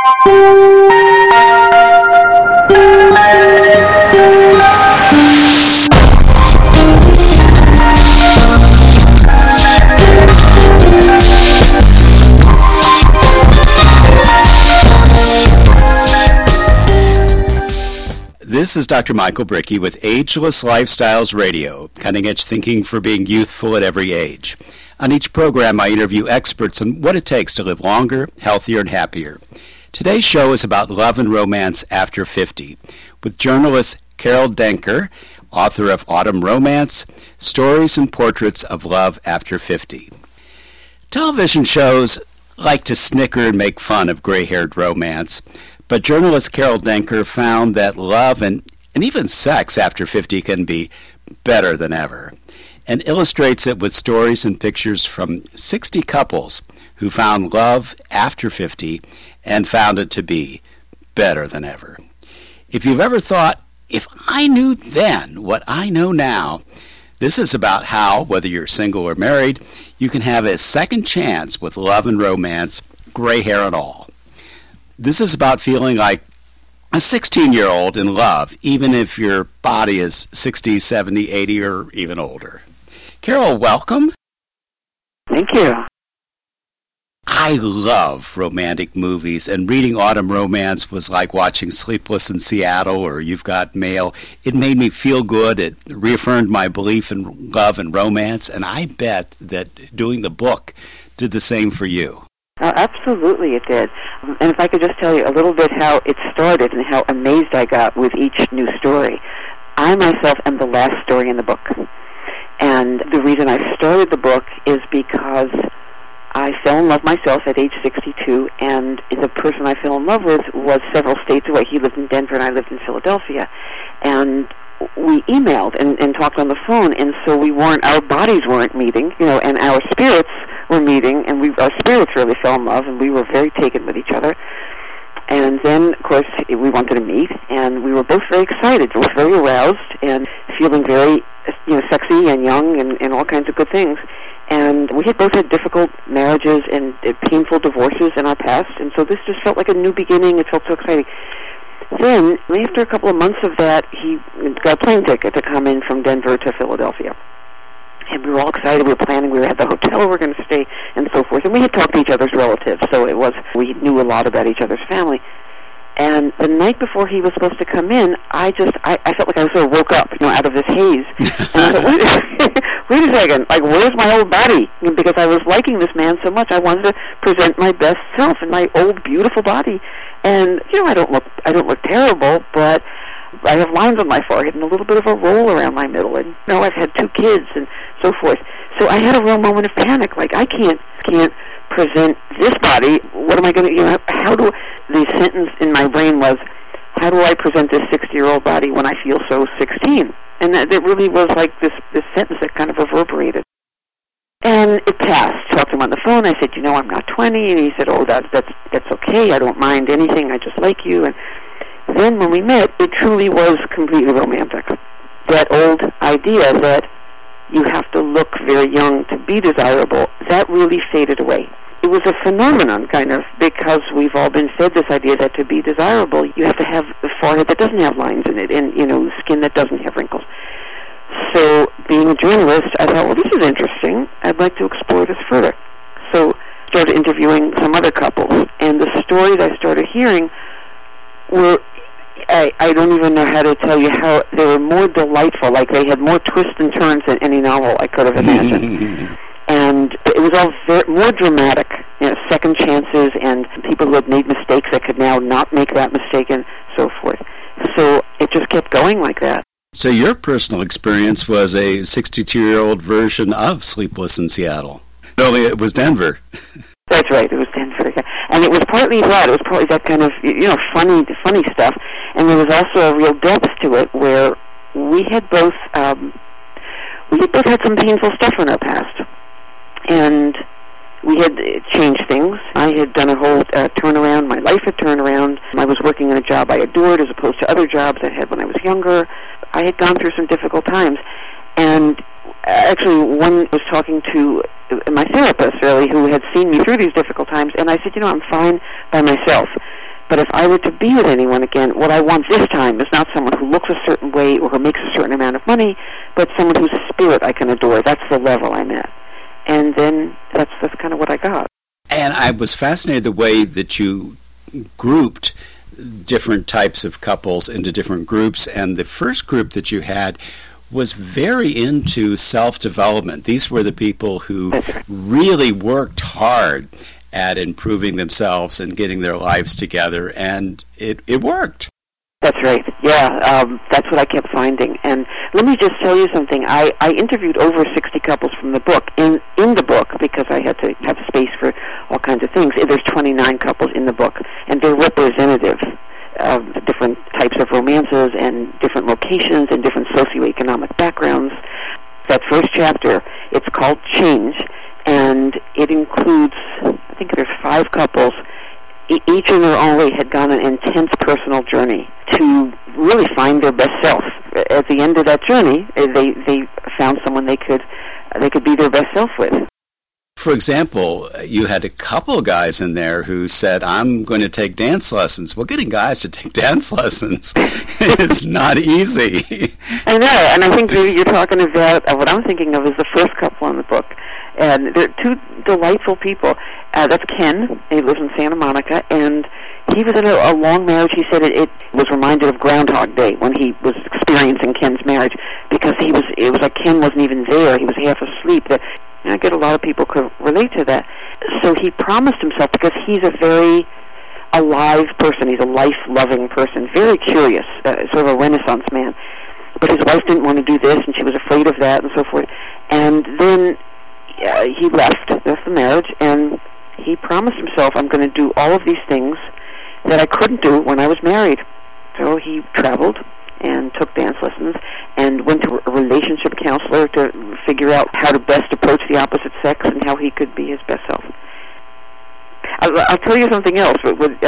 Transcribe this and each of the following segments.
This is Dr. Michael Brickey with Ageless Lifestyles Radio, cutting-edge thinking for being youthful at every age. On each program, I interview experts on what it takes to live longer, healthier, and happier. Today's show is about love and romance after 50, with journalist Carol Denker, author of Autumn Romance, Stories and Portraits of Love After 50. Television shows like to snicker and make fun of gray-haired romance, but journalist Carol Denker found that love and even sex after 50 can be better than ever, and illustrates it with stories and pictures from 60 couples who found love after 50 and found it to be better than ever. If you've ever thought, if I knew then what I know now, this is about how, whether you're single or married, you can have a second chance with love and romance, gray hair and all. This is about feeling like a 16-year-old in love, even if your body is 60, 70, 80, or even older. Carol, welcome. Thank you. I love romantic movies, and reading Autumn Romance was like watching Sleepless in Seattle or You've Got Mail. It made me feel good. It reaffirmed my belief in love and romance, and I bet that doing the book did the same for you. Absolutely it did. And if I could just tell you a little bit how it started and how amazed I got with each new story. I myself am the last story in the book. And the reason I started the book is because I fell in love myself at age 62, and the person I fell in love with was several states away. He lived in Denver and I lived in Philadelphia. And we emailed and talked on the phone, and so our bodies weren't meeting, and our spirits were meeting, and our spirits really fell in love, and we were very taken with each other. And then, of course, we wanted to meet, and we were both very excited, both very aroused, and feeling very, sexy and young and all kinds of good things. And we had both had difficult marriages and painful divorces in our past, and so this just felt like a new beginning. It felt so exciting. Then, after a couple of months of that, he got a plane ticket to come in from Denver to Philadelphia. And we were all excited. We were planning. We had the hotel we were going to stay and so forth. And we had talked to each other's relatives, so we knew a lot about each other's family. And the night before he was supposed to come in, I felt like I sort of woke up, out of this haze. And I thought, wait a second, where's my old body? Because I was liking this man so much, I wanted to present my best self in my old, beautiful body. And, I don't look terrible, but I have lines on my forehead and a little bit of a roll around my middle. And, I've had 2 kids and so forth. So I had a real moment of panic, I can't present this body. What am I going to, the sentence in my brain was, how do I present this 60-year-old body when I feel so 16? And that really was like this sentence that kind of reverberated. And it passed. Talked to him on the phone. I said, I'm not 20. And he said, oh, that's okay. I don't mind anything. I just like you. And then when we met, it truly was completely romantic. That old idea that you have to look very young to be desirable, that really faded away. It was a phenomenon, kind of, because we've all been fed this idea that to be desirable, you have to have a forehead that doesn't have lines in it and, skin that doesn't have wrinkles. So, being a journalist, I thought, well, this is interesting. I'd like to explore this further. So, started interviewing some other couples, and the stories I started hearing were, I don't even know how to tell you how they were more delightful, like they had more twists and turns than any novel I could have imagined. And it was all more dramatic, second chances and people who had made mistakes that could now not make that mistake and so forth. So it just kept going like that. So your personal experience was a 62-year-old version of Sleepless in Seattle. Only it was Denver. That's right, it was Denver. Yeah. And it was partly that. It was partly that kind of, funny stuff. And there was also a real depth to it where we had both had some painful stuff in our past. And we had changed things. I had done a whole turnaround. My life had turned around. I was working in a job I adored as opposed to other jobs I had when I was younger. I had gone through some difficult times. And actually, one was talking to my therapist, really, who had seen me through these difficult times. And I said, I'm fine by myself. But if I were to be with anyone again, what I want this time is not someone who looks a certain way or who makes a certain amount of money, but someone whose spirit I can adore. That's the level I'm at. And then that's kind of what I got. And I was fascinated the way that you grouped different types of couples into different groups. And the first group that you had was very into self-development. These were the people who really worked hard at improving themselves and getting their lives together, and it worked. That's right. Yeah, that's what I kept finding. And let me just tell you something. I interviewed over 60 couples from the book. In the book, because I had to have space for all kinds of things, there's 29 couples in the book, and they're representative of different types of romances and different locations and different socioeconomic backgrounds. That first chapter, it's called Change, and it includes, I think there's 5 couples. Each in their own way had gone an intense personal journey to really find their best self. At the end of that journey, they found someone they could be their best self with. For example, you had a couple of guys in there who said, I'm going to take dance lessons. Well, getting guys to take dance lessons is not easy. I know, and I think you're talking about, what I'm thinking of is the first couple in the book. And they're 2 delightful people. That's Ken. He lives in Santa Monica, and he was in a long marriage. He said it was reminded of Groundhog Day when he was experiencing Ken's marriage, because it was like Ken wasn't even there. He was half asleep. I get a lot of people could relate to that. So he promised himself, because he's a very alive person. He's a life-loving person, very curious, sort of a Renaissance man. But his wife didn't want to do this, and she was afraid of that, and so forth. And then he left the marriage, and he promised himself, I'm going to do all of these things that I couldn't do when I was married. So he traveled and took dance lessons and went to a relationship counselor to figure out how to best approach the opposite sex and how he could be his best self. I'll tell you something else. What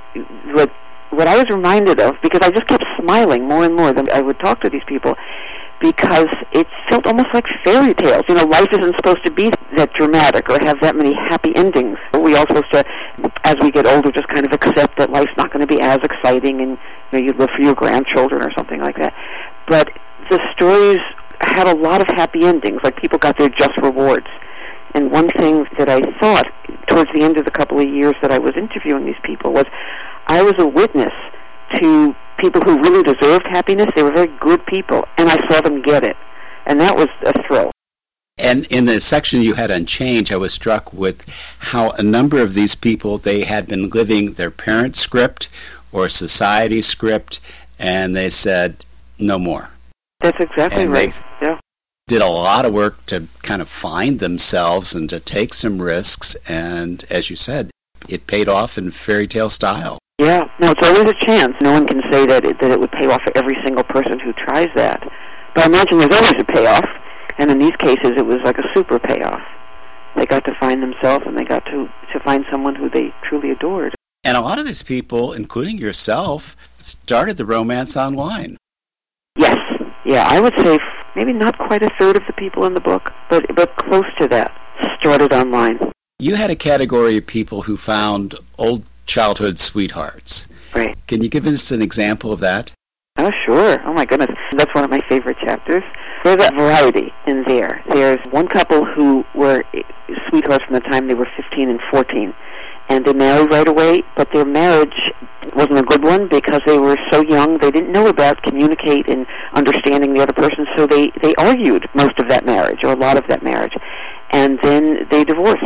I was reminded of, because I just kept smiling more and more than I would talk to these people, because it felt almost like fairy tales. You know, life isn't supposed to be that dramatic or have that many happy endings. We're all supposed to, as we get older, just kind of accept that life's not going to be as exciting, and you live for your grandchildren or something like that. But the stories had a lot of happy endings, like people got their just rewards. And one thing that I thought towards the end of the couple of years that I was interviewing these people was I was a witness to people who really deserved happiness. They were very good people, and I saw them get it. And that was a thrill. And in the section you had on Change, I was struck with how a number of these people, they had been living their parents' script or society's script, and they said, no more. That's exactly right. Yeah. Did a lot of work to kind of find themselves and to take some risks, and as you said, it paid off in fairy tale style. Yeah, no, it's always a chance. No one can say that it would pay off for every single person who tries that. But I imagine there's always a payoff, and in these cases it was like a super payoff. They got to find themselves, and they got to find someone who they truly adored. And a lot of these people, including yourself, started the romance online. Yes, yeah, I would say maybe not quite a third of the people in the book, but close to that, started online. You had a category of people who found old childhood sweethearts. Right. Can you give us an example of that? Oh, sure. Oh, my goodness. That's one of my favorite chapters. There's a variety in there. There's one couple who were sweethearts from the time they were 15 and 14, and they married right away, but their marriage wasn't a good one because they were so young. They didn't know about communicate and understanding the other person, so they argued most of that marriage, or a lot of that marriage, and then they divorced.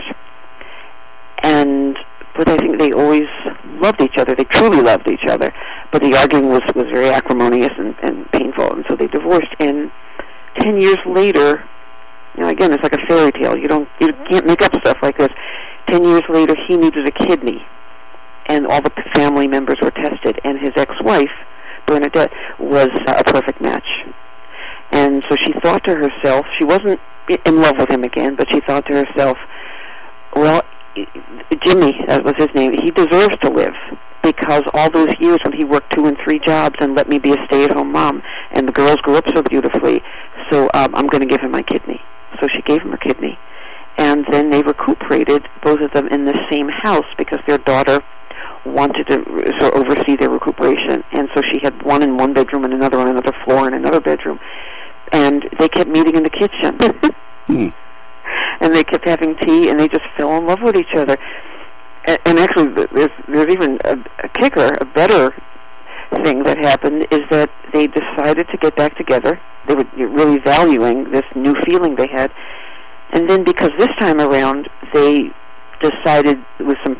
But I think they always loved each other. They truly loved each other. But the arguing was very acrimonious and painful, and so they divorced. And 10 years later, again, it's like a fairy tale. You can't make up stuff like this. 10 years later, he needed a kidney, and all the family members were tested, and his ex-wife, Bernadette, was a perfect match. And so she thought to herself, she wasn't in love with him again, but she thought to herself, well, Jimmy, that was his name, he deserves to live, because all those years when he worked 2 and 3 jobs and let me be a stay-at-home mom, and the girls grew up so beautifully, so I'm going to give him my kidney. So she gave him her kidney. And then they recuperated, both of them, in the same house, because their daughter wanted to sort of oversee their recuperation, and so she had one in one bedroom and another on another floor in another bedroom, and they kept meeting in the kitchen. And they kept having tea, and they just fell in love with each other. And actually, there's even a kicker, a better thing that happened, is that they decided to get back together. They were really valuing this new feeling they had. And then because this time around, they decided with some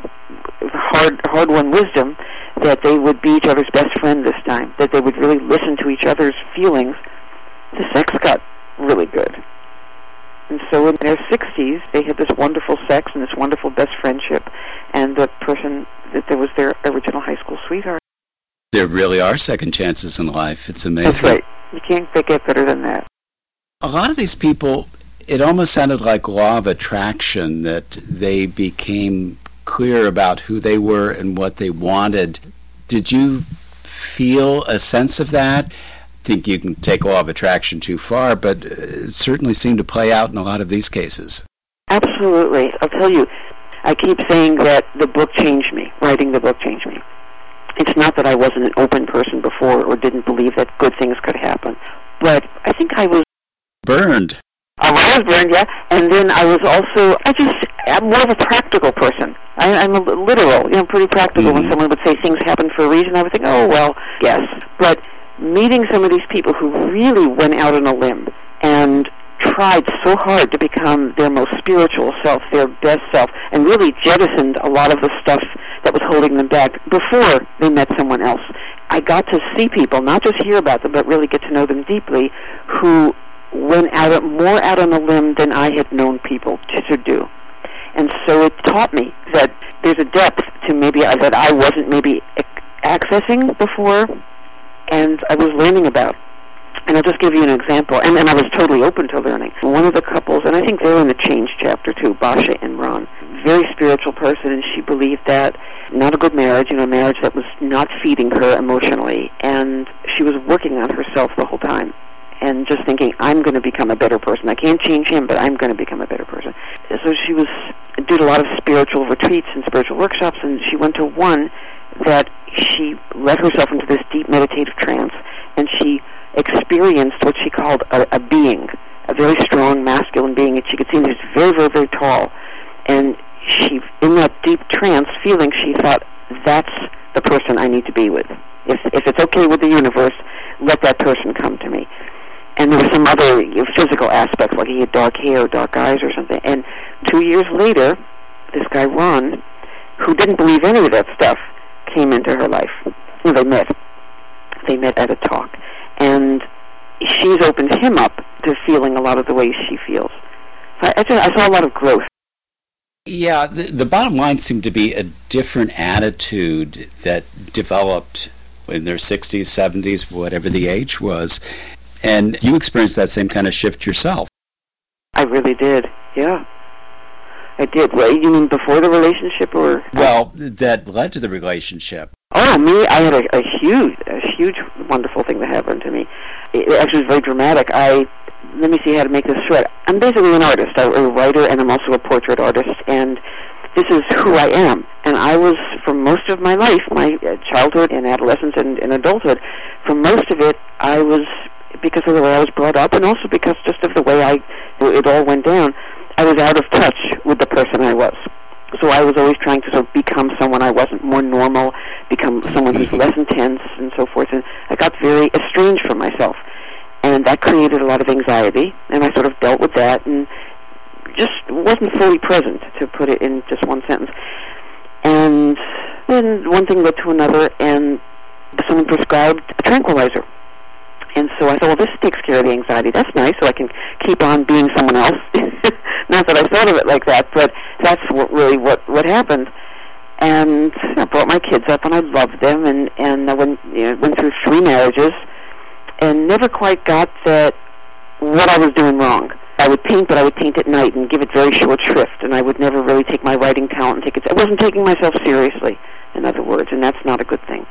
hard-won wisdom that they would be each other's best friend this time, that they would really listen to each other's feelings. The sex got really good. And so in their 60s, they had this wonderful sex and this wonderful best friendship, and the person that was their original high school sweetheart. There really are second chances in life. It's amazing. That's right. You can't get better than that. A lot of these people, it almost sounded like law of attraction, that they became clear about who they were and what they wanted. Did you feel a sense of that? I think you can take law of attraction too far, but it certainly seemed to play out in a lot of these cases. Absolutely. I'll tell you, I keep saying that the book changed me. Writing the book changed me. It's not that I wasn't an open person before or didn't believe that good things could happen, but I think I was burned. I was burned, yeah. And then I was also, I'm more of a practical person. I'm a literal, pretty practical. When someone would say things happen for a reason, I would think, oh, well, yes. But meeting some of these people who really went out on a limb and tried so hard to become their most spiritual self, their best self, and really jettisoned a lot of the stuff that was holding them back before they met someone else. I got to see people, not just hear about them, but really get to know them deeply, who went more out on a limb than I had known people to do. And so it taught me that there's a depth to maybe that I wasn't maybe accessing before, and I was learning about. And I'll just give you an example, and I was totally open to learning. One of the couples, and I think they're in the Change chapter too, Basha and Ron, very spiritual person, and she believed that not a good marriage, a marriage that was not feeding her emotionally, and she was working on herself the whole time, and just thinking, I'm going to become a better person. I can't change him, but I'm going to become a better person. So she did a lot of spiritual retreats and spiritual workshops, and she went to one that she let herself into this deep meditative trance, and she experienced what she called a being, a very strong masculine being, and she could see he was very, very, very tall. And she, in that deep trance feeling, she thought, that's the person I need to be with. If it's okay with the universe, let that person come to me. And there were some other physical aspects, like he had dark hair, dark eyes or something. And 2 years later, this guy, Ron, who didn't believe any of that stuff, came into her life. They met. They met at a talk. And she's opened him up to feeling a lot of the ways she feels. So I saw a lot of growth. Yeah, the bottom line seemed to be a different attitude that developed in their 60s, 70s, whatever the age was. And you experienced that same kind of shift yourself. I really did, yeah. I did. Well, you mean before the relationship, or? Well, that led to the relationship. Oh, me, I had a huge, wonderful thing that happened to me. It actually was very dramatic. Let me see how to make this short. I'm basically an artist. I'm a writer, and I'm also a portrait artist, and this is who I am. And I was, for most of my life, my childhood and adolescence and adulthood, for most of it, I was, because of the way I was brought up, and also because just of the way it all went down, I was out of touch with the person I was. So I was always trying to sort of become someone I wasn't, more normal, become someone who's less intense, and so forth. And I got very estranged from myself. And that created a lot of anxiety, and I sort of dealt with that, and just wasn't fully present, to put it in just one sentence. And then one thing led to another, and someone prescribed a tranquilizer. And so I thought, well, this takes care of the anxiety. That's nice, so I can keep on being someone else. Not that I thought of it like that, but that's what happened. And I brought my kids up, and I loved them, and I went through 3 marriages, and never quite got that what I was doing wrong. I would paint, but I would paint at night and give it very short shrift, and I would never really take my writing talent and take it. I wasn't taking myself seriously, in other words, and that's not a good thing.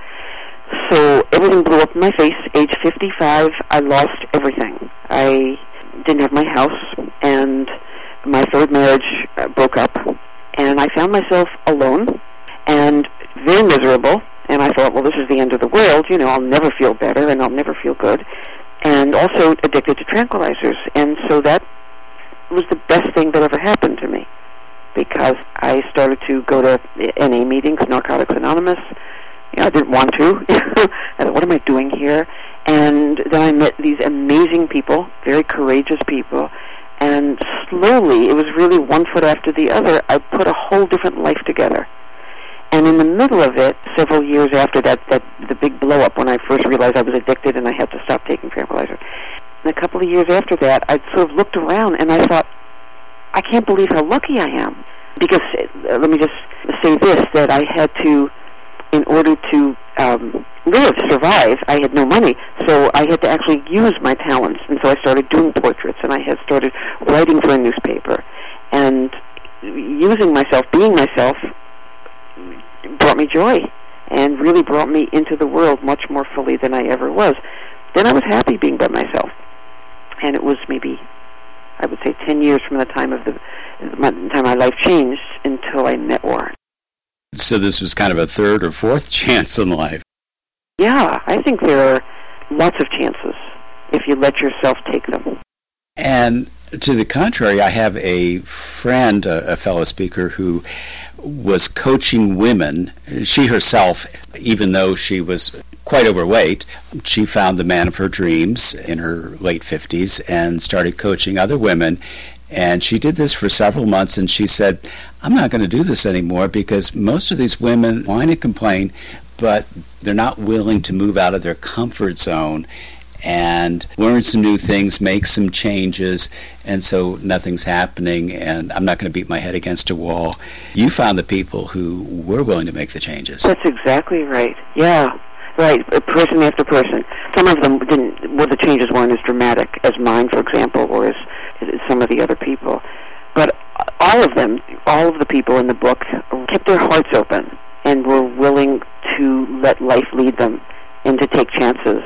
So everything blew up in my face. Age 55, I lost everything. I didn't have my house, and my 3rd marriage broke up, and I found myself alone and very miserable, and I thought, well, this is the end of the world. I'll never feel better, and I'll never feel good. And also addicted to tranquilizers. And so that was the best thing that ever happened to me, because I started to go to NA meetings, Narcotics Anonymous. I didn't want to. I thought, what am I doing here? And then I met these amazing people, very courageous people, and slowly, it was really one foot after the other, I put a whole different life together. And in the middle of it, several years after that the big blow-up when I first realized I was addicted and I had to stop taking tranquilizer, and a couple of years after that, I sort of looked around and I thought, I can't believe how lucky I am. Because, let me just say this, that I had to, in order to survive, I had no money, so I had to actually use my talents. And so I started doing portraits, and I had started writing for a newspaper. And using myself, being myself, brought me joy, and really brought me into the world much more fully than I ever was. Then I was happy being by myself. And it was maybe, I would say, 10 years from the time of my life changed until I met Warren. So this was kind of a third or fourth chance in life. Yeah, I think there are lots of chances if you let yourself take them. And to the contrary, I have a friend, a fellow speaker, who was coaching women. She herself, even though she was quite overweight, she found the man of her dreams in her late 50s and started coaching other women. And she did this for several months, and she said, I'm not going to do this anymore because most of these women whine and complain, but they're not willing to move out of their comfort zone and learn some new things, make some changes, and so nothing's happening, and I'm not going to beat my head against a wall. You found the people who were willing to make the changes. That's exactly right. Yeah, right, person after person. Some of them didn't, well, the changes weren't as dramatic as mine, for example, or as some of the other people. But all of them, all of the people in the book, kept their hearts open and were willing to let life lead them and to take chances.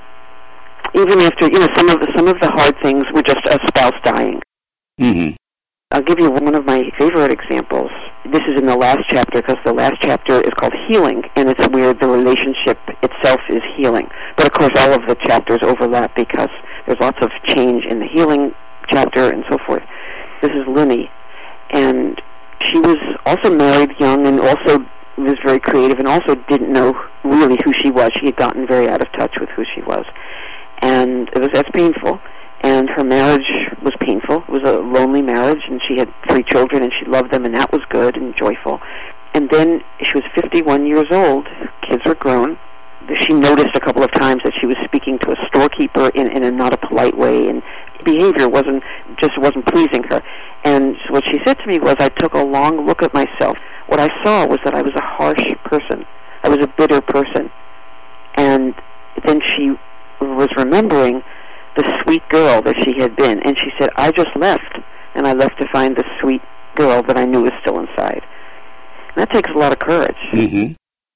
Even after, some of the hard things were just a spouse dying. Mm-hmm. I'll give you one of my favorite examples. This is in the last chapter, because the last chapter is called Healing, and it's where the relationship itself is healing. But of course, all of the chapters overlap because there's lots of change in the healing chapter and so forth. This is Linny, and she was also married young and also was very creative and also didn't know really who she was. She had gotten very out of touch with who she was. And that's painful. And her marriage was painful. It was a lonely marriage, and she had 3 children, and she loved them, and that was good and joyful. And then she was 51 years old. Kids were grown. She noticed a couple of times that she was speaking to a storekeeper in a not a polite way, and behavior wasn't pleasing her. And so what she said to me was, I took a long look at myself. What I saw was that I was a harsh person. I was a bitter person. And then she was remembering the sweet girl that she had been, and she said, I just left, and I left to find the sweet girl that I knew was still inside. And that takes a lot of courage. Mm-hmm.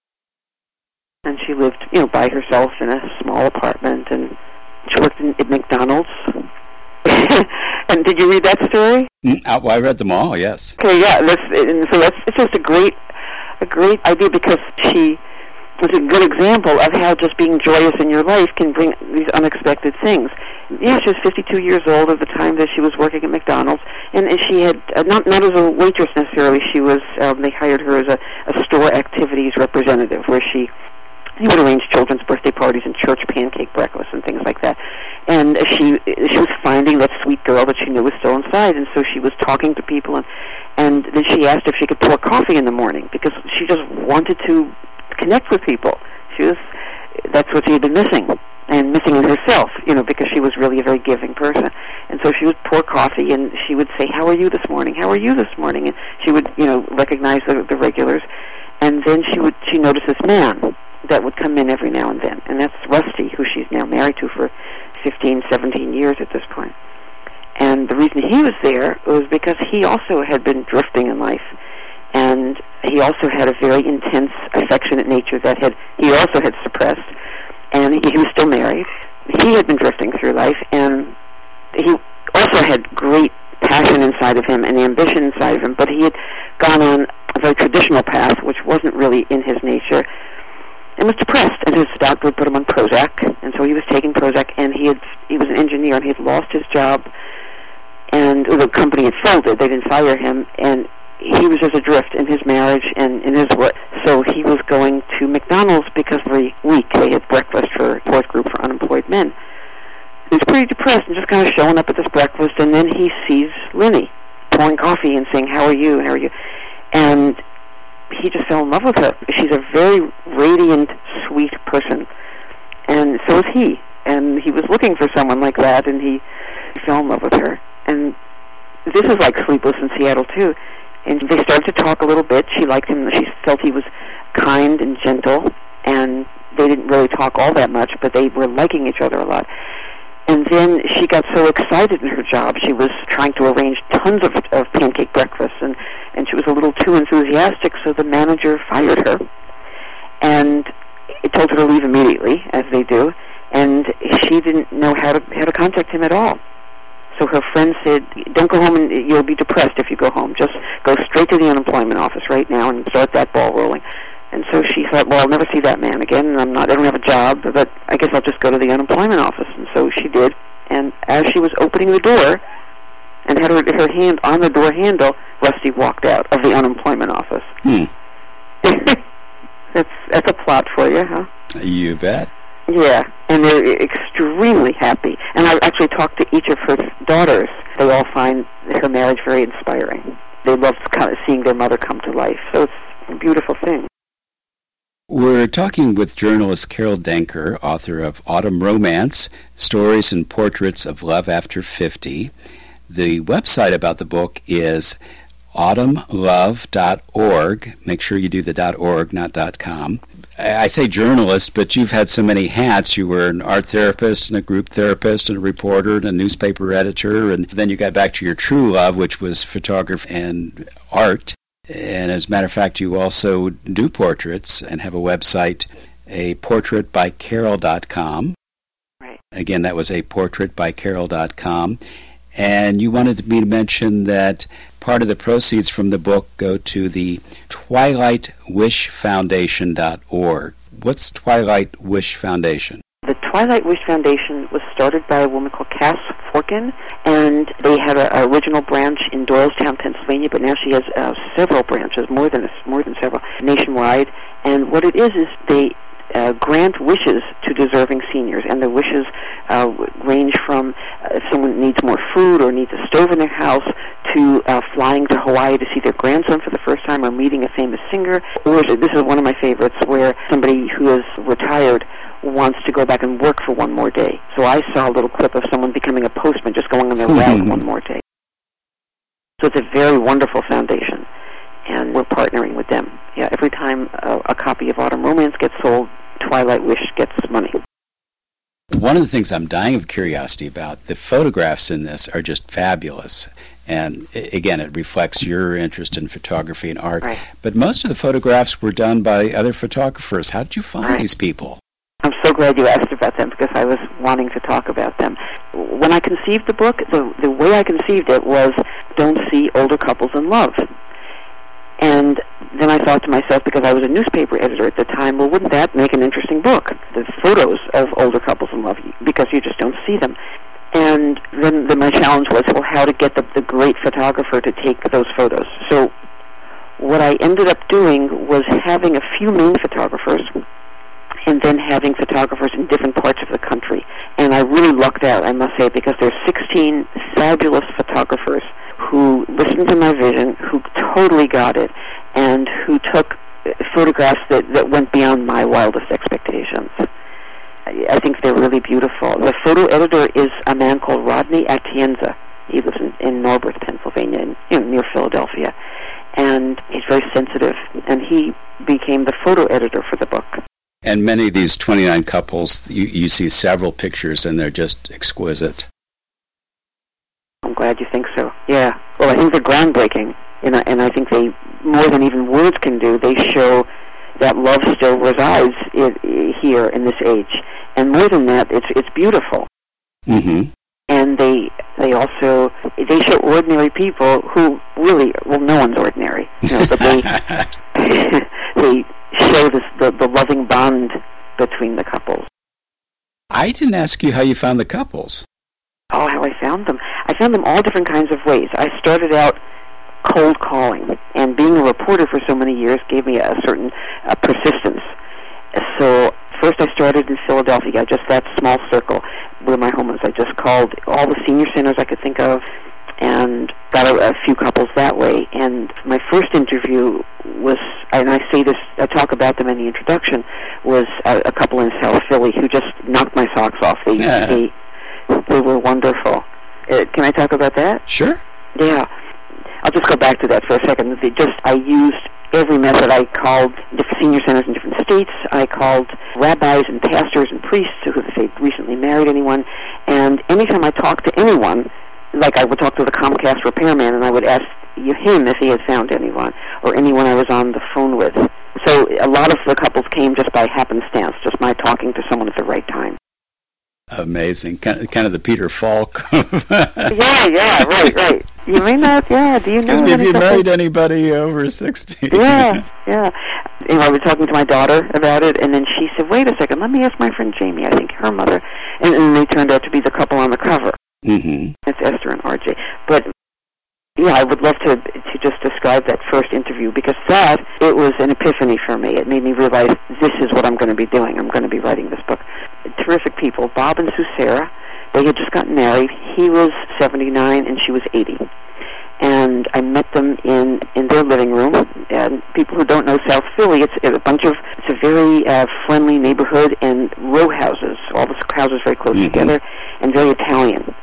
And she lived, by herself in a small apartment, and she worked at McDonald's. And did you read that story? Well, I read them all, yes. Okay, yeah, it's just a great idea, because she was a good example of how just being joyous in your life can bring these unexpected things. Yeah, she was 52 years old at the time that she was working at McDonald's, and she had, not as a waitress necessarily, she was, they hired her as a store activities representative, where she would arrange children's birthday parties and church pancake breakfasts and things like that. And she was finding that sweet girl that she knew was still inside, and so she was talking to people, and then she asked if she could pour coffee in the morning, because she just wanted to connect with people. That's what she had been missing, and missing in herself, because she was really a very giving person. And so she would pour coffee, and she would say, how are you this morning? How are you this morning? And she would, recognize the regulars. And then she noticed this man that would come in every now and then, and that's Rusty, who she's now married to for 15, 17 years at this point. And the reason he was there was because he also had been drifting in life, and he also had a very intense, affectionate nature that he also had suppressed, and he was still married. He had been drifting through life, and he also had great passion inside of him and ambition inside of him, but he had gone on a very traditional path, which wasn't really in his nature, and was depressed. And his doctor would put him on Prozac, and so he was taking Prozac, and he was an engineer, and he had lost his job, and the company had folded. They didn't fire him, and he was just adrift in his marriage and in his work. So he was going to McDonald's because every week they had breakfast for support group for unemployed men. He was pretty depressed and just kind of showing up at this breakfast, and then he sees Linnie pouring coffee and saying, "How are you? How are you?" And he just fell in love with her. She's a very radiant, sweet person, and so is he. And he was looking for someone like that, and he fell in love with her. And this is like Sleepless in Seattle, too. And they started to talk a little bit. She liked him. She felt he was kind and gentle, and they didn't really talk all that much, but they were liking each other a lot. And then she got so excited in her job, she was trying to arrange tons of pancake breakfasts, and she was a little too enthusiastic, so the manager fired her. And it told her to leave immediately, as they do, and she didn't know how to contact him at all. So her friend said, "Don't go home, and you'll be depressed if you go home. Just go straight to the unemployment office right now and start that ball rolling." And so she thought, "Well, I'll never see that man again. I don't have a job, but I guess I'll just go to the unemployment office." And so she did. And as she was opening the door and had her hand on the door handle, Rusty walked out of the unemployment office. That's a plot for you, huh? You bet. Yeah, and they're extremely happy. And I actually talked to each of her daughters. They all find her marriage very inspiring. They love kind of seeing their mother come to life. So it's a beautiful thing. We're talking with journalist Carol Denker, author of Autumn Romance, Stories and Portraits of Love After 50. The website about the book is autumnlove.org. Make sure you do the .org, not .com. I say journalist, but you've had so many hats. You were an art therapist and a group therapist and a reporter and a newspaper editor, and then you got back to your true love, which was photography and art. And as a matter of fact, you also do portraits and have a website, a portraitbycarol.com. Right. Again, that was a portraitbycarol.com. And you wanted me to mention that part of the proceeds from the book go to the twilightwishfoundation.org. What's Twilight Wish Foundation? The Twilight Wish Foundation was started by a woman called Cass Forkin, and they had an original branch in Doylestown, Pennsylvania, but now she has several branches, more than several, nationwide. And what it is they grant wishes to deserving seniors, and the wishes range from if someone needs more food or needs a stove in their house to flying to Hawaii to see their grandson for the first time or meeting a famous singer, or this is one of my favorites, where somebody who is retired wants to go back and work for one more day. So I saw a little clip of someone becoming a postman, just going on their route one more day. So it's a very wonderful foundation, and we're partnering with them. Yeah, every time a copy of Autumn Romance gets sold, Twilight Wish gets money. One of the things I'm dying of curiosity about, the photographs in this are just fabulous. And again, it reflects your interest in photography and art. Right. But most of the photographs were done by other photographers. How did you find these people? I'm so glad you asked about them, because I was wanting to talk about them. When I conceived the book, the way I conceived it was, don't see older couples in love. And then I thought to myself, because I was a newspaper editor at the time, well, wouldn't that make an interesting book? The photos of older couples in love, because you just don't see them. And then my challenge was, well, how to get the great photographer to take those photos. So what I ended up doing was having a few main photographers, and then having photographers in different parts of the country. And I really lucked out, I must say, because there's 16 fabulous photographers who listened to my vision, who totally got it, and who took photographs that went beyond my wildest expectations. I think they're really beautiful. The photo editor is a man called Rodney Atienza. He lives in Norworth, Pennsylvania, near Philadelphia. And he's very sensitive, and he became the photo editor for the book. And many of these 29 couples, you see several pictures, and they're just exquisite. I'm glad you think so. Yeah. Well, I think they're groundbreaking, and I think they, more than even words can do, they show that love still resides here in this age. And more than that, it's beautiful. Mm-hmm. And they also, they show ordinary people who really, well, no one's ordinary, but they they show the loving bond between the couples. I didn't ask you how you found the couples. Oh, how I found them. I found them all different kinds of ways. I started out cold calling, and being a reporter for so many years gave me a certain persistence. So first I started in Philadelphia, just that small circle where my home was. I just called all the senior centers I could think of and got a few couples that way. And my first interview was, and I say this, I talk about them in the introduction, was a couple in South Philly who just knocked my socks off. They were wonderful. Can I talk about that? Sure. Yeah. I'll just go back to that for a second. I used every method. I called different senior centers in different states. I called rabbis and pastors and priests who had recently married anyone. And anytime I talked to anyone, like I would talk to the Comcast repairman, and I would ask him if he had found anyone, or anyone I was on the phone with. So a lot of the couples came just by happenstance, just my talking to someone at the right time. Amazing. Kind of the Peter Falk. Yeah, right. You may not, do you know? Excuse me, have you married anybody over 60? Yeah. I was talking to my daughter about it, and then she said, wait a second, let me ask my friend Jamie, I think her mother, and they turned out to be the couple on the cover. Mm-hmm. It's Esther and RJ. But, yeah, I would love to just describe that first interview, because it was an epiphany for me. It made me realize this is what I'm going to be doing. I'm going to be writing this book. Terrific people. Bob and Sue Sarah, they had just gotten married. He was 79 and she was 80. And I met them in their living room. And people who don't know South Philly, it's a very friendly neighborhood and row houses, all the houses very close together, and very Italian.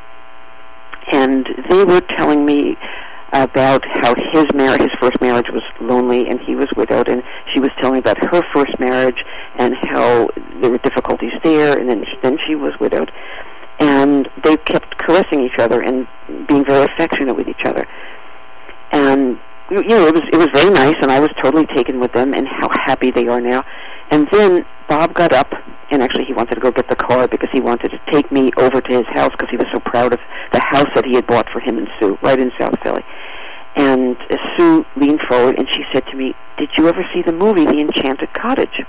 And they were telling me about how his first marriage was lonely, and he was widowed, and she was telling me about her first marriage and how there were difficulties there, and then she was widowed. And they kept caressing each other and being very affectionate with each other. And it was very nice, and I was totally taken with them and how happy they are now. And then Bob got up, and actually he wanted to go get the car because he wanted to take me over to his house because he was so proud of the house that he had bought for him and Sue, right in South Philly. And Sue leaned forward and she said to me, did you ever see the movie The Enchanted Cottage?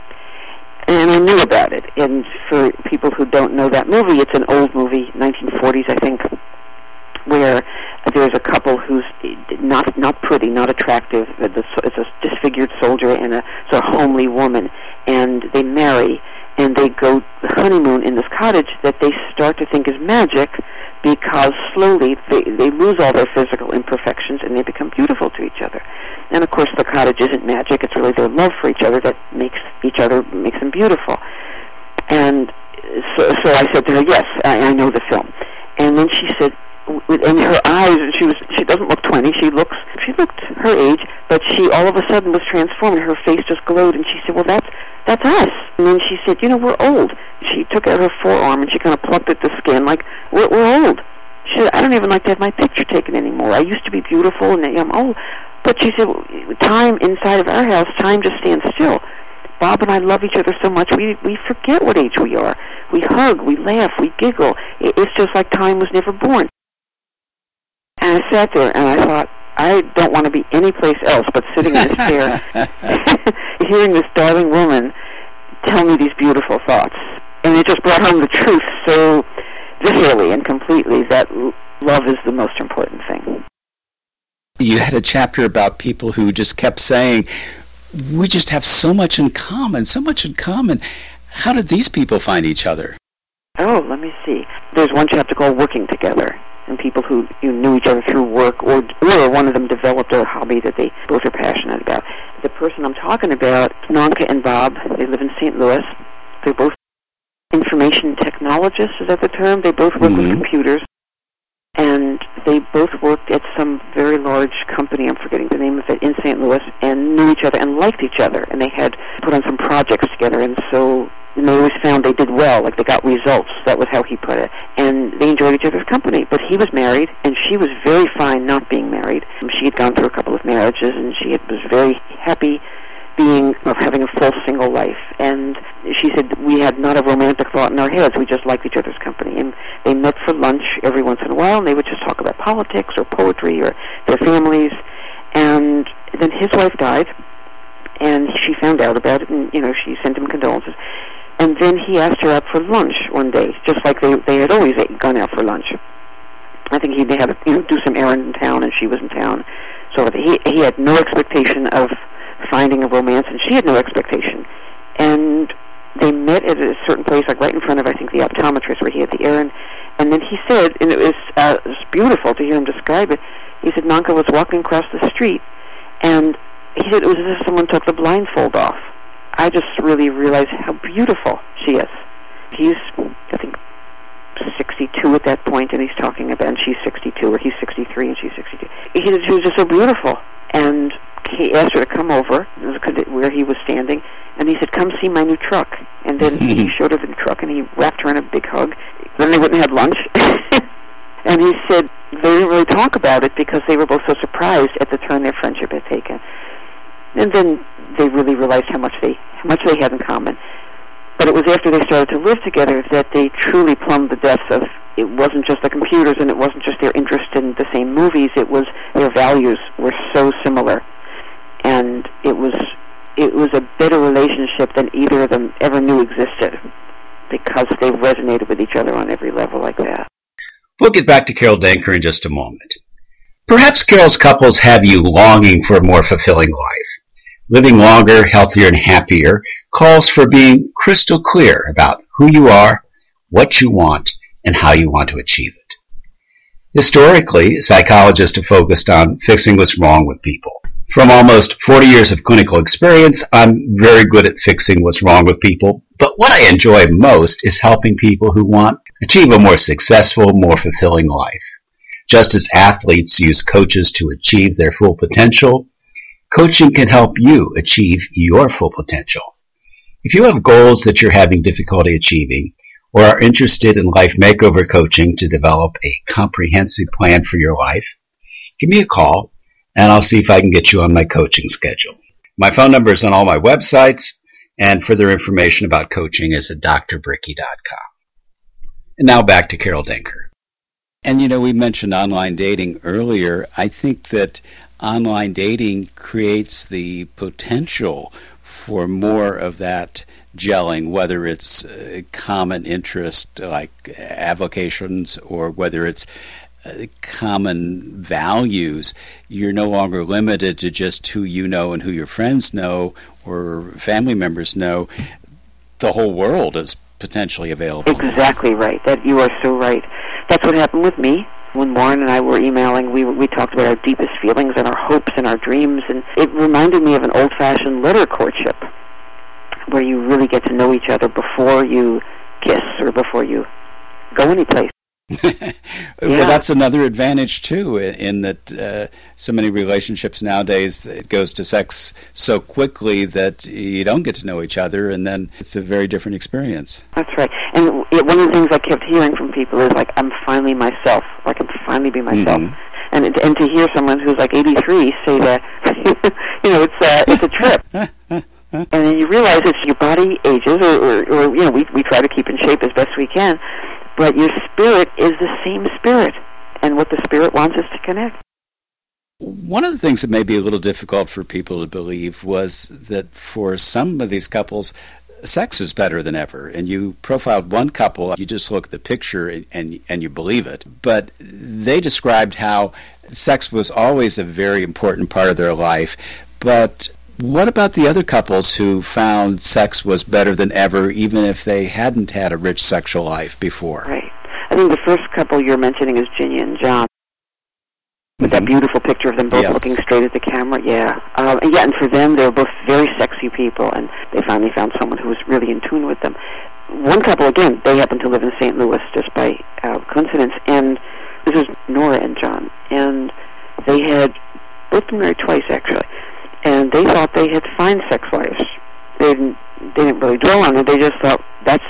And I knew about it. And for people who don't know that movie, it's an old movie, 1940s, I think, where there's a couple who's not pretty, not attractive. It's a disfigured soldier and a sort of homely woman, and they marry, and they go honeymoon in this cottage that they start to think is magic, because slowly they lose all their physical imperfections and they become beautiful to each other. And of course the cottage isn't magic, it's really their love for each other that makes them beautiful. And so I said to her, yes, I know the film. And then she said, in her eyes, she doesn't look 20, she looked her age, but she all of a sudden was transformed, her face just glowed, and she said, well, that's us. And then she said, we're old. She took out her forearm and she kind of plucked at the skin like, we're old. She said, I don't even like to have my picture taken anymore. I used to be beautiful and I'm old. But she said, time inside of our house, time just stands still. Bob and I love each other so much, we forget what age we are. We hug, we laugh, we giggle. It's just like time was never born. And I sat there and I thought, I don't want to be anyplace else but sitting in this chair, hearing this darling woman tell me these beautiful thoughts. And it just brought home the truth so viscerally and completely that love is the most important thing. You had a chapter about people who just kept saying, we just have so much in common. How did these people find each other? Oh, let me see. There's one chapter called Working Together, and people who knew each other through work, or one of them developed a hobby that they both are passionate about. The person I'm talking about, Nonka and Bob, they live in St. Louis. They're both information technologists, is that the term? They both work with computers, and they both worked at some very large company, I'm forgetting the name of it, in St. Louis, and knew each other and liked each other, and they had put on some projects together, and so they always found they did well, like they got results. That was how he put it. And they enjoyed each other's company. But he was married, and she was very fine not being married. She had gone through a couple of marriages, and she was very happy having a full single life. And she said, we had not a romantic thought in our heads. We just liked each other's company. And they met for lunch every once in a while, and they would just talk about politics or poetry or their families. And then his wife died, and she found out about it, and, she sent him condolences. And then he asked her out for lunch one day, just like they had always gone out for lunch. I think he had to do some errand in town, and she was in town. So he had no expectation of finding a romance, and she had no expectation. And they met at a certain place, like right in front of, I think, the optometrist where he had the errand. And then he said, and it was beautiful to hear him describe it, he said, Nanka was walking across the street, and he said it was as if someone took the blindfold off. I just really realized how beautiful she is. He's, I think, 62 at that point, and he's talking about, and she's 62, or he's 63 and she's 62. She was just so beautiful. And he asked her to come over where he was standing, and he said, come see my new truck. And then he showed her the truck, and he wrapped her in a big hug. Then they went and had lunch. And he said they didn't really talk about it because they were both so surprised at the turn their friendship had taken. And then they really realized how much they had in common. But it was after they started to live together that they truly plumbed the depths of, it wasn't just the computers and it wasn't just their interest in the same movies, it was their values were so similar. And it was a better relationship than either of them ever knew existed, because they resonated with each other on every level like that. We'll get back to Carol Denker in just a moment. Perhaps Carol's couples have you longing for a more fulfilling life. Living longer, healthier, and happier calls for being crystal clear about who you are, what you want, and how you want to achieve it. Historically, psychologists have focused on fixing what's wrong with people. From almost 40 years of clinical experience, I'm very good at fixing what's wrong with people, but what I enjoy most is helping people who want to achieve a more successful, more fulfilling life. Just as athletes use coaches to achieve their full potential, coaching can help you achieve your full potential. If you have goals that you're having difficulty achieving, or are interested in life makeover coaching to develop a comprehensive plan for your life, give me a call, and I'll see if I can get you on my coaching schedule. My phone number is on all my websites, and further information about coaching is at drbricky.com. And now back to Carol Denker. And we mentioned online dating earlier. I think that online dating creates the potential for more of that gelling, whether it's common interest like avocations or whether it's common values. You're no longer limited to just who you know and who your friends know or family members know. The whole world is potentially available. Exactly right. That you are so right. That's what happened with me. When Warren and I were emailing, we talked about our deepest feelings and our hopes and our dreams, and it reminded me of an old-fashioned letter courtship where you really get to know each other before you kiss or before you go anyplace. Well, that's another advantage, too, in that so many relationships nowadays, it goes to sex so quickly that you don't get to know each other, and then it's a very different experience. That's right. And one of the things I kept hearing from people is, like, I'm finally myself. Like, I'm finally being myself. Mm-hmm. And to hear someone who's, like, 83 say that, it's a trip. And then you realize it's your body ages, or we try to keep in shape as best we can, but your spirit is the same spirit, and what the spirit wants is to connect. One of the things that may be a little difficult for people to believe was that for some of these couples, sex is better than ever. And you profiled one couple, you just look at the picture and you believe it. But they described how sex was always a very important part of their life. But what about the other couples who found sex was better than ever, even if they hadn't had a rich sexual life before? Right. I think the first couple you're mentioning is Ginny and John. With that beautiful picture of them both looking straight at the camera, and for them, they were both very sexy people, and they finally found someone who was really in tune with them. One couple, again, they happened to live in St. Louis just by coincidence, and this is Nora and John, and they had both been married twice, actually, and they thought they had fine sex lives. They didn't really dwell on it. They just thought, that's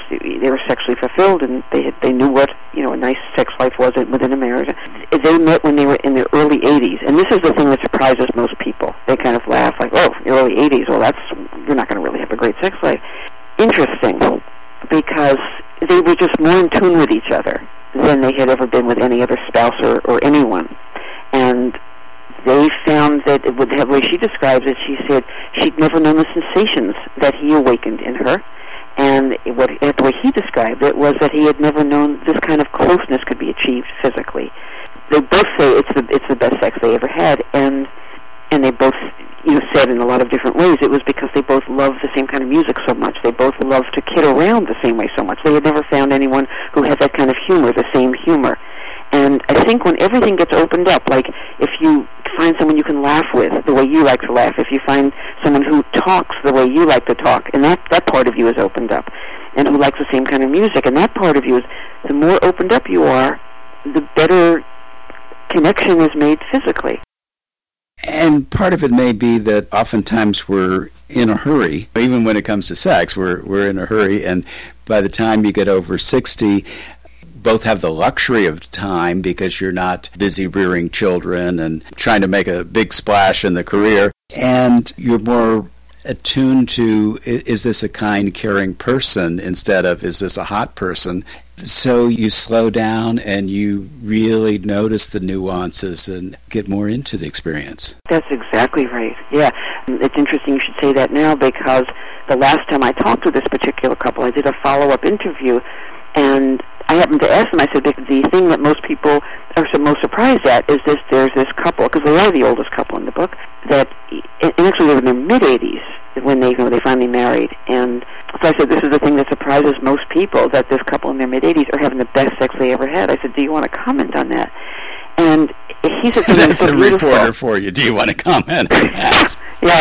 they were sexually fulfilled, and they knew what a nice sex life was within a marriage. They met when they were in their early 80s, and this is the thing that surprises most people. They kind of laugh like, "Oh, your early 80s, well, you're not going to really have a great sex life." Interesting, because they were just more in tune with each other than they had ever been with any other spouse or anyone. And they found that, with the way she describes it, she said she'd never known the sensations that he awakened in her. And the way he described it was that he had never known this kind of closeness could be achieved physically. They both say it's the best sex they ever had, and they both said in a lot of different ways it was because they both loved the same kind of music so much. They both loved to kid around the same way so much. They had never found anyone who had that kind of humor, the same humor. And I think when everything gets opened up, like if you find someone you can laugh with the way you like to laugh, if you find someone who talks the way you like to talk, and that part of you is opened up, and who likes the same kind of music, and that part of you is, the more opened up you are, the better connection is made physically. And part of it may be that oftentimes we're in a hurry. Even when it comes to sex, we're in a hurry, and by the time you get over 60, both have the luxury of time because you're not busy rearing children and trying to make a big splash in the career, and you're more attuned to, is this a kind, caring person instead of, is this a hot person? So you slow down and you really notice the nuances and get more into the experience. That's exactly right. Yeah. It's interesting you should say that now, because the last time I talked to this particular couple, I did a follow-up interview, and I happened to ask them, I said, the thing that most people are most surprised at is there's this couple, because they are the oldest couple in the book, that, and actually they were in their mid-80s when they finally married. And so I said, this is the thing that surprises most people, that this couple in their mid-80s are having the best sex they ever had. I said, do you want to comment on that? And he said, that's a reporter for you. Do you want to comment on that? Yeah.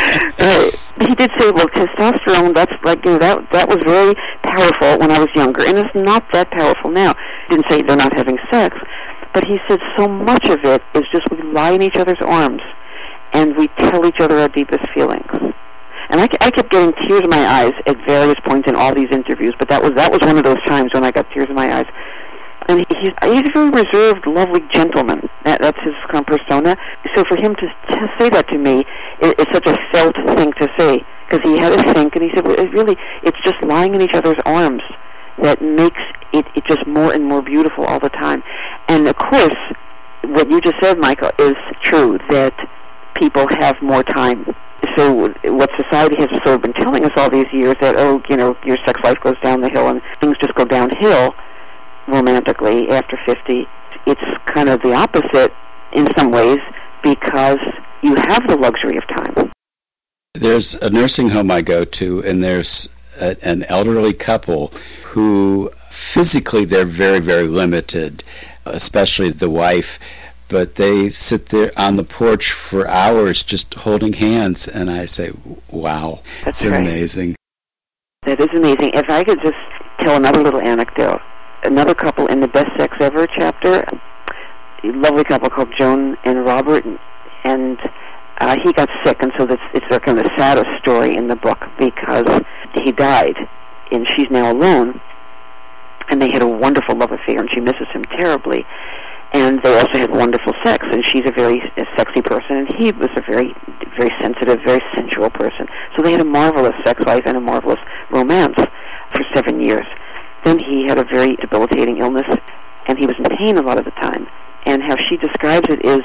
He did say, well, testosterone, that's like, that was very powerful when I was younger, and it's not that powerful now. He didn't say they're not having sex, but he said so much of it is just we lie in each other's arms, and we tell each other our deepest feelings. And I kept getting tears in my eyes at various points in all these interviews, but that was one of those times when I got tears in my eyes. And he's a very reserved, lovely gentleman. That's his kind of persona. So for him to say that to me, it's such a felt thing to say, because he had to think, and he said, well, it's just lying in each other's arms that makes it just more and more beautiful all the time. And of course, what you just said, Michael, is true, that people have more time. So what society has sort of been telling us all these years, that, your sex life goes down the hill and things just go downhill romantically after 50, it's kind of the opposite in some ways, because you have the luxury of time. There's a nursing home I go to, and there's an elderly couple who physically they're very, very limited, especially the wife, but they sit there on the porch for hours just holding hands, and I say, wow, that's it's right. Amazing. That is amazing. If I could just tell another little anecdote. Another couple in the Best Sex Ever chapter, a lovely couple called Joan and Robert, and he got sick, and so it's their kind of the saddest story in the book, because he died, and she's now alone, and they had a wonderful love affair, and she misses him terribly, and they also had wonderful sex, and she's a very sexy person, and he was a very, very sensitive, very sensual person. So they had a marvelous sex life and a marvelous romance for 7 years. Then he had a very debilitating illness, and he was in pain a lot of the time. And how she describes it is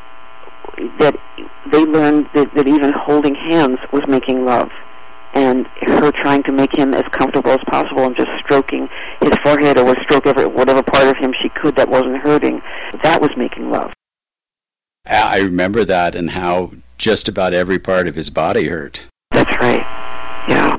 that they learned that even holding hands was making love. And her trying to make him as comfortable as possible and just stroking his forehead or stroke whatever part of him she could that wasn't hurting, that was making love. I remember that, and how just about every part of his body hurt. That's right, yeah.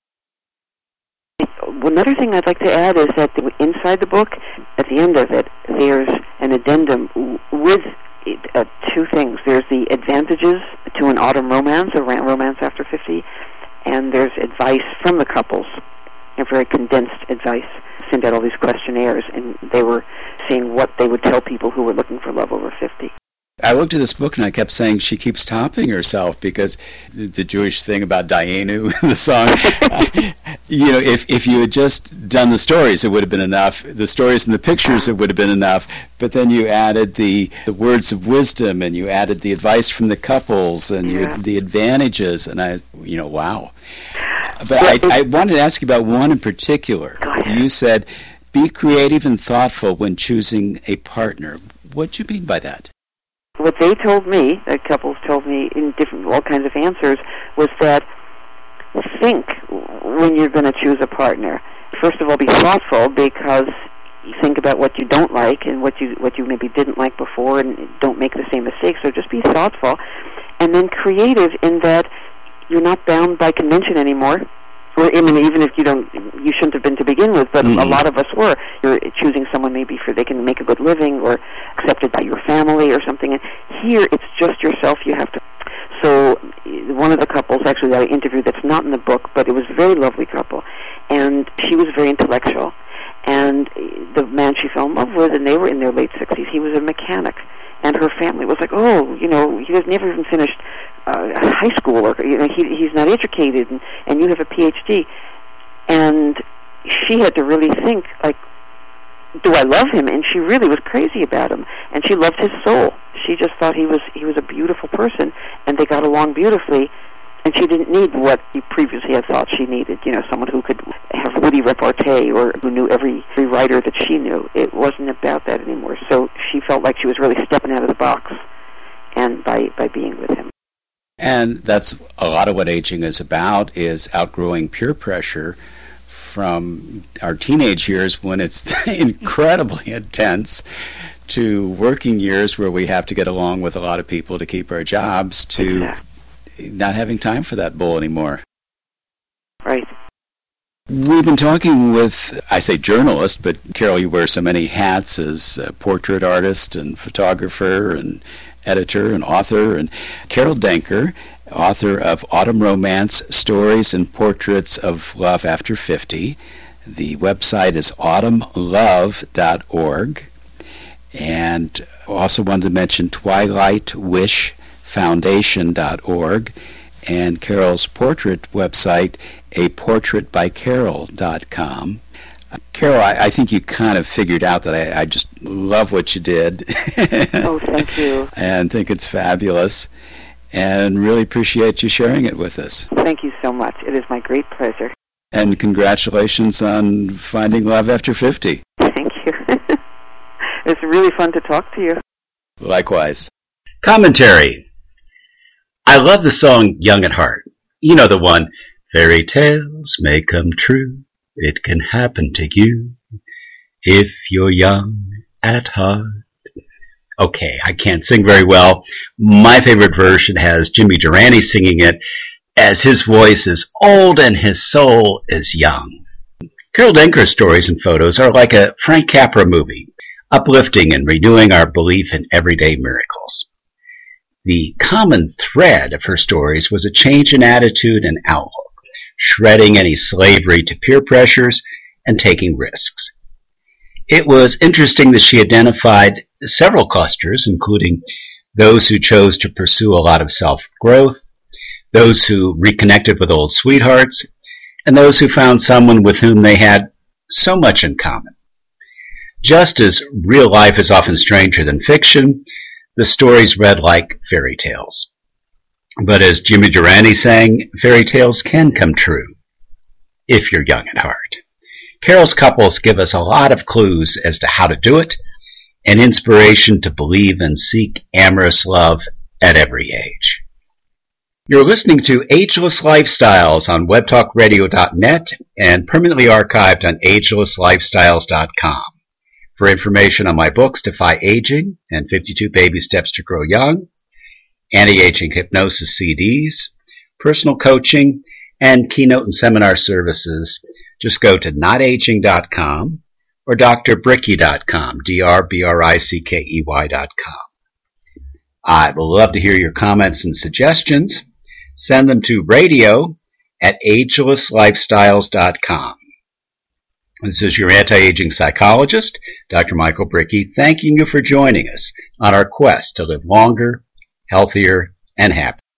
Another thing I'd like to add is that inside the book, at the end of it, there's an addendum with two things. There's the advantages to an autumn romance, a romance after 50, and there's advice from the couples, a very condensed advice. Sent out all these questionnaires, and they were saying what they would tell people who were looking for love over 50. I looked at this book and I kept saying she keeps topping herself, because the Jewish thing about Dayenu, the song, if you had just done the stories, it would have been enough. The stories and the pictures, it would have been enough. But then you added the words of wisdom, and you added the advice from the couples, and the advantages, and wow. But I wanted to ask you about one in particular. You said, be creative and thoughtful when choosing a partner. What do you mean by that? What they told me, the couples told me in all kinds of answers, was that think when you're going to choose a partner. First of all, be thoughtful, because you think about what you don't like and what you maybe didn't like before, and don't make the same mistakes. So just be thoughtful, and then creative in that you're not bound by convention anymore. Or, even if you shouldn't have been to begin with, but a lot of us were. You're choosing someone maybe they can make a good living or accepted by your family or something. And here, it's just yourself you have to. So one of the couples actually that I interviewed, that's not in the book, but it was a very lovely couple, and she was very intellectual. And the man she fell in love with, and they were in their late 60s, he was a mechanic. And her family was like, he has never even finished high school, or he's not educated, and you have a PhD. And she had to really think, like, do I love him? And she really was crazy about him, and she loved his soul. She just thought he was a beautiful person, and they got along beautifully. And she didn't need what he previously had thought she needed, someone who could have witty repartee or who knew every writer that she knew. It wasn't about that anymore. So she felt like she was really stepping out of the box, and by being with him. And that's a lot of what aging is about, is outgrowing peer pressure from our teenage years when it's incredibly intense, to working years where we have to get along with a lot of people to keep our jobs, to not having time for that bull anymore. Right. We've been talking with, I say journalist, but Carol, you wear so many hats as a portrait artist and photographer and editor and author, and Carol Denker, author of Autumn Romance, Stories and Portraits of Love After 50. The website is autumnlove.org. And also wanted to mention twilightwishfoundation.org, and Carol's portrait website, aportraitbycarol.com. Carol, I think you kind of figured out that I just love what you did. Oh, thank you. And think it's fabulous, and really appreciate you sharing it with us. Thank you so much. It is my great pleasure. And congratulations on finding love after 50. Thank you. It's really fun to talk to you. Likewise. Commentary. I love the song Young at Heart. You know the one, fairy tales may come true. It can happen to you if you're young at heart. Okay, I can't sing very well. My favorite version has Jimmy Durante singing it, as his voice is old and his soul is young. Carol Denker's stories and photos are like a Frank Capra movie, uplifting and renewing our belief in everyday miracles. The common thread of her stories was a change in attitude and outlook, shredding any slavery to peer pressures and taking risks. It was interesting that she identified several clusters, including those who chose to pursue a lot of self-growth, those who reconnected with old sweethearts, and those who found someone with whom they had so much in common. Just as real life is often stranger than fiction, the stories read like fairy tales. But as Jimmy Durante sang, fairy tales can come true if you're young at heart. Carol's couples give us a lot of clues as to how to do it, and inspiration to believe and seek amorous love at every age. You're listening to Ageless Lifestyles on webtalkradio.net and permanently archived on agelesslifestyles.com. For information on my books, Defy Aging and 52 Baby Steps to Grow Young, anti-aging hypnosis CDs, personal coaching, and keynote and seminar services, just go to notaging.com or drbrickey.com, drbrickey.com. I'd love to hear your comments and suggestions. Send them to radio@agelesslifestyles.com. This is your anti-aging psychologist, Dr. Michael Brickey, thanking you for joining us on our quest to live longer, healthier, and happier.